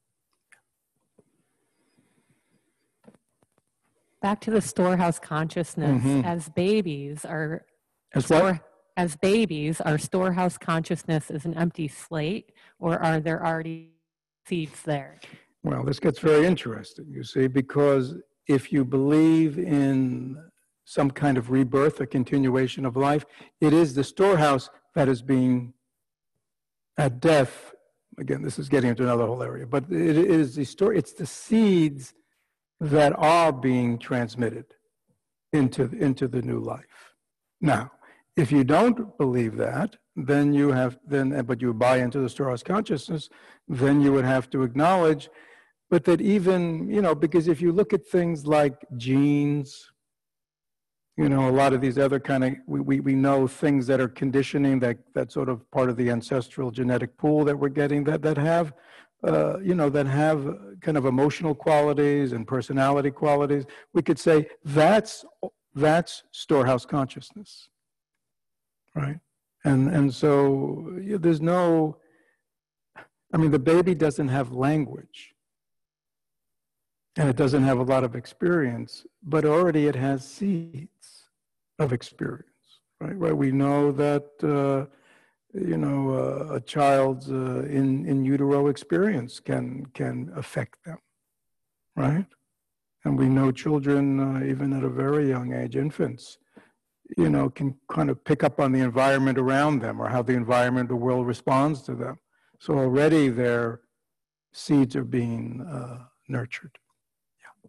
Back to the storehouse consciousness. Mm-hmm. As babies, our As store, what? as babies, our storehouse consciousness is an empty slate, or are there already seeds there? Well, this gets very interesting, you see, because if you believe in some kind of rebirth, a continuation of life, it is the storehouse that is being, at death, again, this is getting into another whole area, but it is the story, it's the seeds that are being transmitted into, into the new life. Now, if you don't believe that, then you have, then, but you buy into the storehouse consciousness, then you would have to acknowledge, but that even, you know, because if you look at things like genes, you know, a lot of these other kind of, we, we, we know things that are conditioning, that, that sort of part of the ancestral genetic pool that we're getting, that, that have, uh, you know, that have kind of emotional qualities and personality qualities. We could say that's, that's storehouse consciousness, right? And, and so yeah, there's no, I mean, the baby doesn't have language and it doesn't have a lot of experience, but already it has seeds of experience, right? Right. We know that, uh, you know, uh, a child's uh, in, in utero experience can, can affect them, right? And we know children, uh, even at a very young age, infants, you know, can kind of pick up on the environment around them or how the environment, the world responds to them. So already their seeds are being uh, nurtured. Yeah.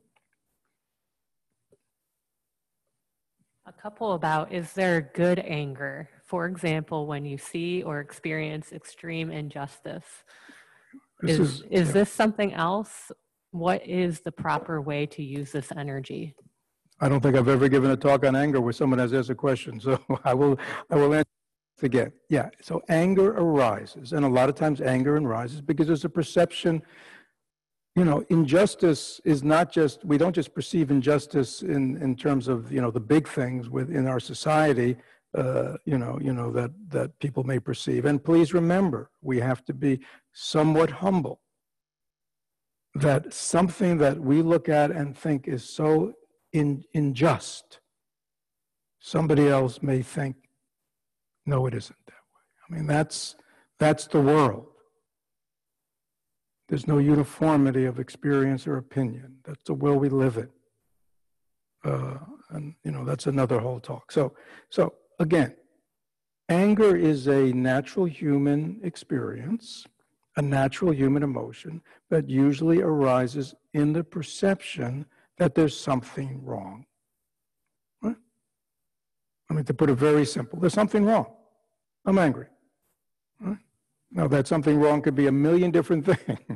A couple about, is there good anger? For example, when you see or experience extreme injustice. This Is, is, is yeah. this something else? What is the proper way to use this energy? I don't think I've ever given a talk on anger where someone has asked a question, so I will, I will answer again. Yeah, so anger arises, and a lot of times anger arises because there's a perception, you know, injustice is not just, we don't just perceive injustice in, in terms of, you know, the big things within our society, uh, you know, you know, that, that people may perceive. And please remember, we have to be somewhat humble that something that we look at and think is so in, unjust, somebody else may think, no, it isn't that way. I mean, that's, that's the world. There's no uniformity of experience or opinion. That's the world we live in. Uh, and, you know, that's another whole talk. So, so again, anger is a natural human experience, a natural human emotion that usually arises in the perception that there's something wrong. Right? I mean, to put it very simple, there's something wrong. I'm angry. Right? Now, that something wrong could be a million different things.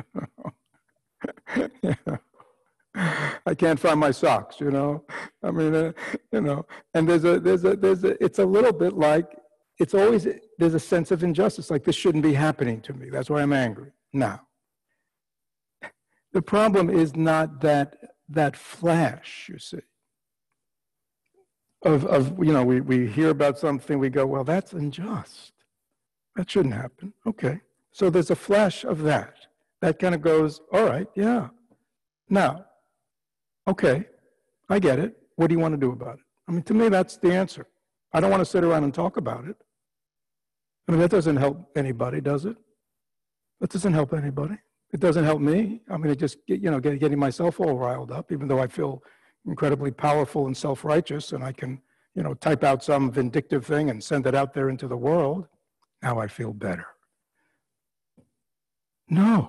Yeah. I can't find my socks, you know. I mean, uh, you know, and there's a, there's a, there's a, it's a little bit like, it's always, there's a sense of injustice, like this shouldn't be happening to me. That's why I'm angry. Now, the problem is not that, that flash, you see, of, of you know, we, we hear about something, we go, well, that's unjust. That shouldn't happen. Okay. So there's a flash of that. That kind of goes, all right, yeah. Now, okay, I get it. What do you want to do about it? I mean, to me, that's the answer. I don't want to sit around and talk about it. I mean, that doesn't help anybody, does it? That doesn't help anybody. It doesn't help me. I mean, it just, you know, get, getting myself all riled up, even though I feel incredibly powerful and self-righteous and I can, you know, type out some vindictive thing and send it out there into the world. Now I feel better. No.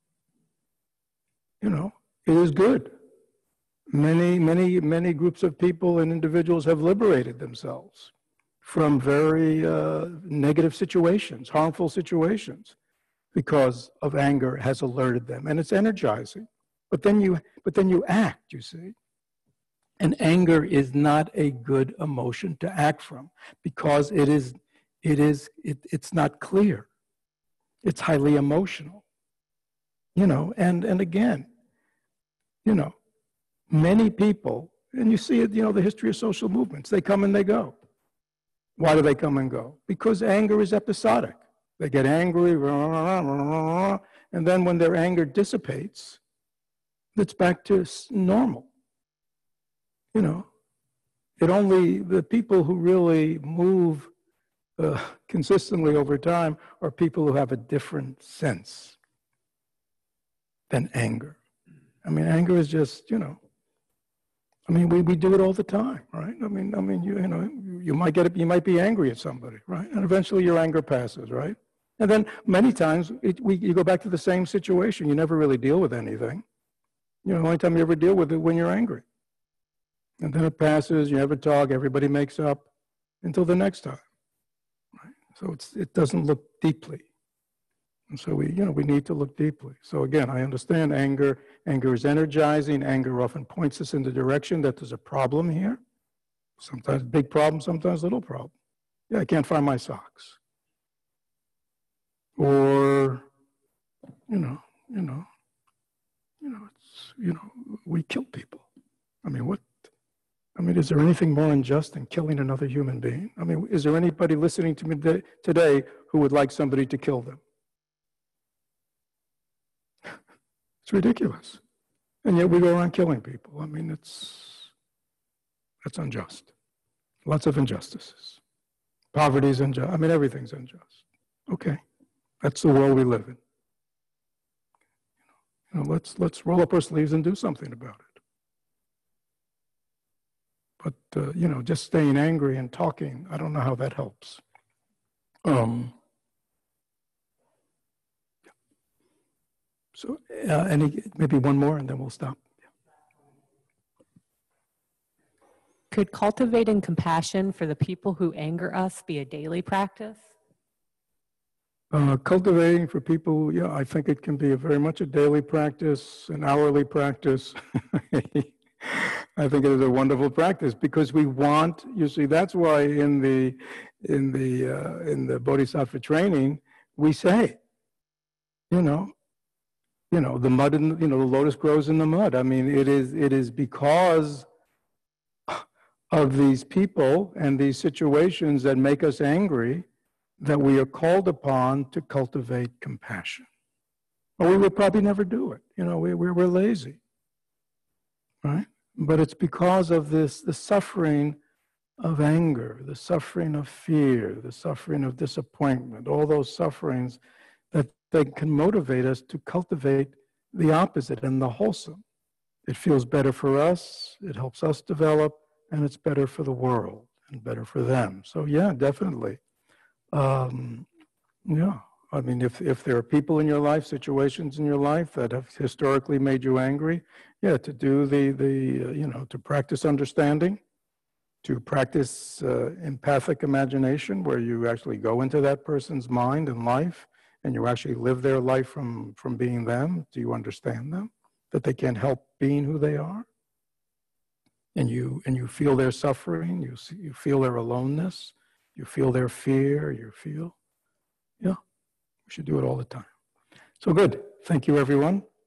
You know, it is good. Many, many, many groups of people and individuals have liberated themselves from very uh, negative situations, harmful situations, because of anger has alerted them, and it's energizing. But then you, but then you act, you see. And anger is not a good emotion to act from because it is, it is, it, it's not clear. It's highly emotional. You know, and, and again, you know, many people, and you see it, you know, the history of social movements, they come and they go. Why do they come and go? Because anger is episodic. They get angry, and then when their anger dissipates, it's back to normal. You know, it only, the people who really move uh, consistently over time are people who have a different sense than anger. I mean, anger is just, you know, I mean, we, we do it all the time, right? I mean, I mean, you, you know, you might get it, you might be angry at somebody, right? And eventually your anger passes, right? And then many times it, we, you go back to the same situation. You never really deal with anything. You know, the only time you ever deal with it when you're angry. And then it passes, you never talk, everybody makes up until the next time. Right? So it's, it doesn't look deeply. And so we, you know, we need to look deeply. So again, I understand anger. Anger is energizing. Anger often points us in the direction that there's a problem here. Sometimes big problem, sometimes little problem. Yeah, I can't find my socks. Or, you know, you know, you know, it's, you know, we kill people. I mean, what? I mean, is there anything more unjust than killing another human being? I mean, is there anybody listening to me today who would like somebody to kill them? It's ridiculous. And yet we go around killing people. I mean, it's, that's unjust. Lots of injustices. Poverty is unjust. I mean, everything's unjust. Okay, that's the world we live in. You know, let's, let's roll up our sleeves and do something about it. But, uh, you know, just staying angry and talking, I don't know how that helps. Um, so, uh, any, maybe one more and then we'll stop. Could cultivating compassion for the people who anger us be a daily practice? Uh, cultivating for people, yeah, I think it can be a very much a daily practice, an hourly practice. I think it is a wonderful practice because we want, you see, that's why in the, in the, uh, in the Bodhisattva training, we say, you know, you know, the mud and, you know, the lotus grows in the mud. I mean, it is, it is because of these people and these situations that make us angry that we are called upon to cultivate compassion. Or we would probably never do it. You know, we, we, we're lazy, right? But it's because of this, the suffering of anger, the suffering of fear, the suffering of disappointment, all those sufferings that they can motivate us to cultivate the opposite and the wholesome. It feels better for us, it helps us develop, and it's better for the world and better for them. So yeah, definitely. Um, yeah, I mean, if, if there are people in your life, situations in your life that have historically made you angry, yeah, to do the, the uh, you know, to practice understanding, to practice uh, empathic imagination, where you actually go into that person's mind and life, and you actually live their life from, from being them. Do you understand them? That they can't help being who they are? And you, and you feel their suffering, you, see, you feel their aloneness, you feel their fear, you feel, yeah, we should do it all the time. So good. Thank you, everyone.